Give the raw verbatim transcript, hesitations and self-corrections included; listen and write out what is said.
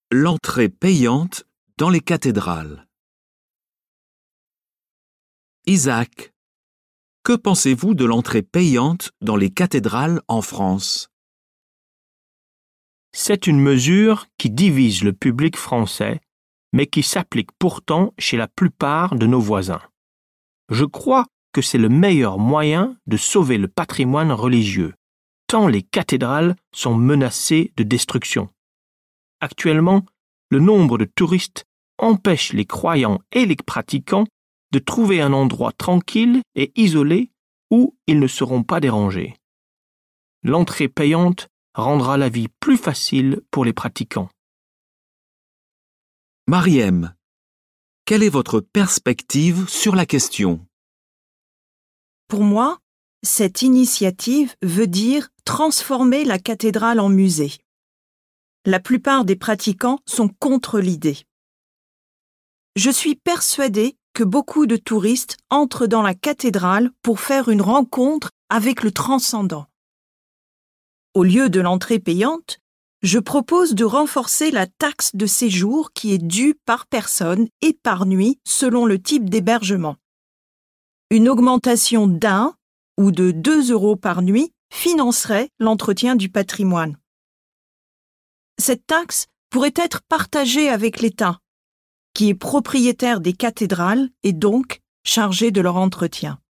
L'entrée payante dans les cathédrales. Isaac, que pensez-vous de l'entrée payante dans les cathédrales en France? C'est une mesure qui divise le public français, mais qui s'applique pourtant chez la plupart de nos voisins. Je crois que c'est le meilleur moyen de sauver le patrimoine religieux, tant les cathédrales sont menacées de destruction. Actuellement, le nombre de touristes empêche les croyants et les pratiquants de trouver un endroit tranquille et isolé où ils ne seront pas dérangés. L'entrée payante rendra la vie plus facile pour les pratiquants. Mariem, quelle est votre perspective sur la question? Pour moi, cette initiative veut dire transformer la cathédrale en musée. La plupart des pratiquants sont contre l'idée. Je suis persuadée que beaucoup de touristes entrent dans la cathédrale pour faire une rencontre avec le transcendant. Au lieu de l'entrée payante, je propose de renforcer la taxe de séjour qui est due par personne et par nuit selon le type d'hébergement. Une augmentation d'un ou de deux euros par nuit financerait l'entretien du patrimoine. Cette taxe pourrait être partagée avec l'État, qui est propriétaire des cathédrales et donc chargé de leur entretien.